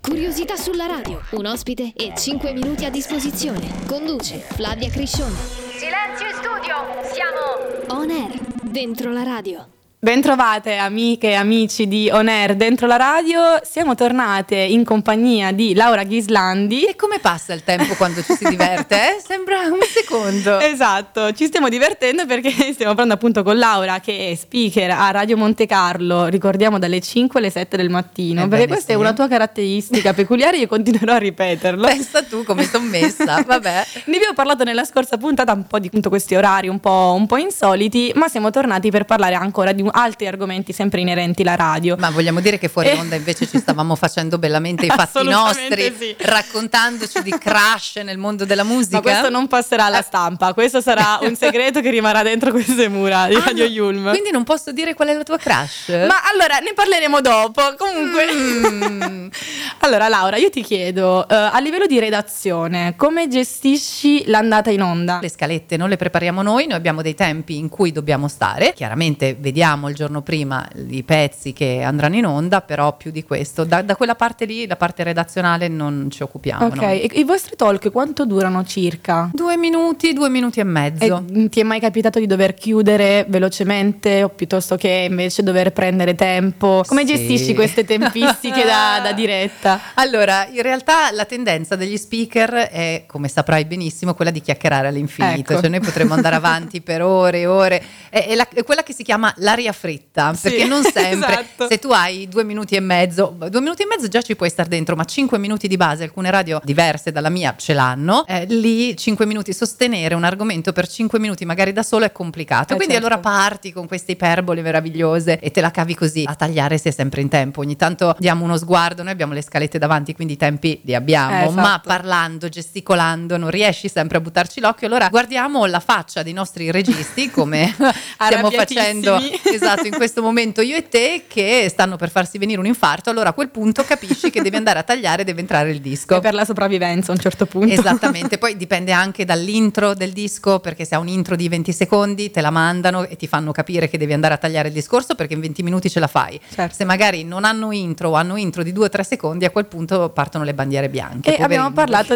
Curiosità sulla radio, un ospite e 5 minuti a disposizione. Conduce Flavia Criscione. Silenzio in studio, siamo On Air, dentro la radio. Bentrovate amiche e amici di On Air Dentro la Radio, siamo tornate in compagnia di Laura Ghislandi. E come passa il tempo quando ci si diverte? Sembra un secondo. Esatto, ci stiamo divertendo perché stiamo parlando appunto con Laura, che è speaker a Radio Monte Carlo, ricordiamo dalle 5 alle 7 del mattino, perché questa è una tua caratteristica peculiare, io continuerò a ripeterlo. Pensa tu come sono messa, vabbè. Ne abbiamo parlato nella scorsa puntata un po' di appunto questi orari un po' insoliti, ma siamo tornati per parlare ancora di altri argomenti sempre inerenti alla radio. Ma vogliamo dire che fuori onda invece ci stavamo facendo bellamente i fatti nostri, sì, raccontandoci di crush nel mondo della musica. Ma questo non passerà alla stampa, questo sarà un segreto che rimarrà dentro queste mura di Radio Yulm. Quindi non posso dire qual è la tua crush? Ma allora ne parleremo dopo. Comunque allora Laura, io ti chiedo a livello di redazione come gestisci l'andata in onda? Le scalette non le prepariamo noi abbiamo dei tempi in cui dobbiamo stare, chiaramente vediamo il giorno prima i pezzi che andranno in onda, però più di questo da quella parte lì, la parte redazionale, non ci occupiamo. Ok, e i vostri talk quanto durano circa? 2 minuti e mezzo. E ti è mai capitato di dover chiudere velocemente o piuttosto che invece dover prendere tempo? Come gestisci queste tempistiche da diretta? Allora, in realtà la tendenza degli speaker è, come saprai benissimo, quella di chiacchierare all'infinito. Ecco. Cioè noi potremmo andare avanti per ore e ore. È quella che si chiama l'aria fritta, perché non sempre, esatto. Se tu hai 2 minuti e mezzo già ci puoi star dentro, ma 5 minuti di base, alcune radio diverse dalla mia ce l'hanno, lì 5 minuti, sostenere un argomento per 5 minuti magari da solo è complicato, quindi certo. Allora parti con queste iperbole meravigliose e te la cavi così, a tagliare sei sempre in tempo, ogni tanto diamo uno sguardo, noi abbiamo le scalette davanti, quindi i tempi li abbiamo, esatto. Ma parlando, gesticolando non riesci sempre a buttarci l'occhio, allora guardiamo la faccia dei nostri registi come stiamo facendo, esatto, in questo momento io e te, che stanno per farsi venire un infarto, allora a quel punto capisci che devi andare a tagliare, deve entrare il disco. È per la sopravvivenza a un certo punto. Esattamente, poi dipende anche dall'intro del disco, perché se ha un intro di 20 secondi te la mandano e ti fanno capire che devi andare a tagliare il discorso perché in 20 minuti ce la fai. Certo. Se magari non hanno intro o hanno intro di 2 o 3 secondi, a quel punto partono le bandiere bianche. E abbiamo parlato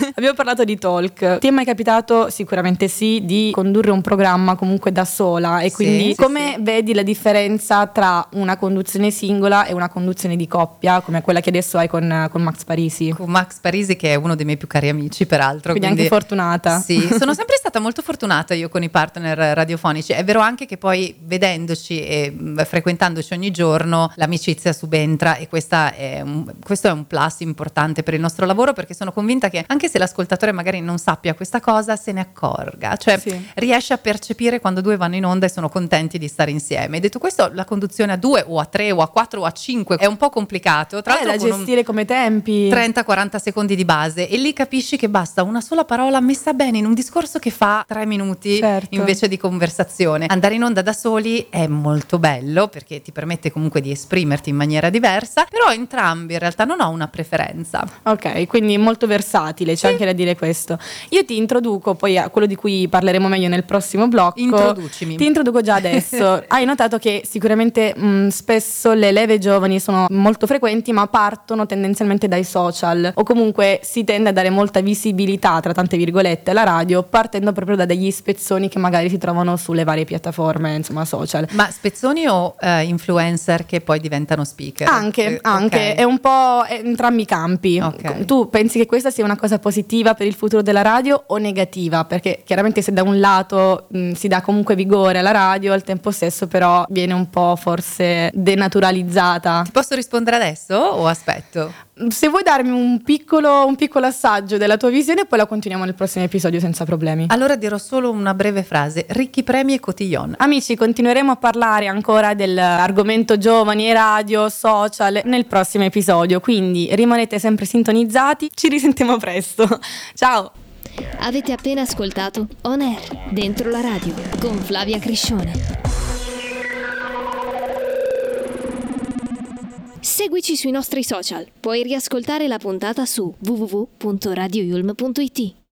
di talk. Ti è mai capitato, sicuramente sì, di condurre un programma comunque da sola e quindi come vedi la differenza tra una conduzione singola e una conduzione di coppia come quella che adesso hai con Max Parisi? Con Max Parisi, che è uno dei miei più cari amici peraltro, quindi anche fortunata. Sì, sono sempre stata molto fortunata io con i partner radiofonici. È vero anche che poi vedendoci e frequentandoci ogni giorno l'amicizia subentra, e questo è un plus importante per il nostro lavoro, perché sono convinta che anche se l'ascoltatore magari non sappia questa cosa, se ne accorga, cioè riesce a percepire quando 2 vanno in onda e sono contenti di stare insieme. E detto questo, la conduzione a 2 o a 3 o a 4 o a 5 è un po' complicato, tra l'altro da gestire come tempi 30-40 secondi di base, e lì capisci che basta una sola parola messa bene in un discorso che fa 3 minuti invece di conversazione. Andare in onda da soli è molto bello perché ti permette comunque di esprimerti in maniera diversa, però entrambi in realtà non ho una preferenza. Ok, quindi molto versatile, c'è anche da dire questo. Io ti introduco poi a quello di cui parleremo meglio nel prossimo blocco. Introducimi. Ti introduco già adesso. Hai notato che sicuramente spesso le leve giovani sono molto frequenti, ma partono tendenzialmente dai social, o comunque si tende a dare molta visibilità, tra tante virgolette, alla radio, partendo proprio da degli spezzoni che magari si trovano sulle varie piattaforme, insomma, social. Ma spezzoni o influencer che poi diventano speaker? Anche, Okay. è un po' entrambi i campi. Okay. Tu pensi che questa sia una cosa positiva per il futuro della radio o negativa? Perché chiaramente se da un lato si dà comunque vigore alla radio, al tempo stesso però viene un po' forse denaturalizzata. Ti posso rispondere adesso o aspetto? Se vuoi darmi un piccolo assaggio della tua visione, poi la continuiamo nel prossimo episodio senza problemi. Allora dirò solo una breve frase: ricchi premi e cotillon. Amici, continueremo a parlare ancora dell'argomento giovani e radio, social nel prossimo episodio, quindi rimanete sempre sintonizzati, ci risentiamo presto. Ciao! Avete appena ascoltato On Air, dentro la radio, con Flavia Criscione. Seguici sui nostri social. Puoi riascoltare la puntata su www.radioyulm.it.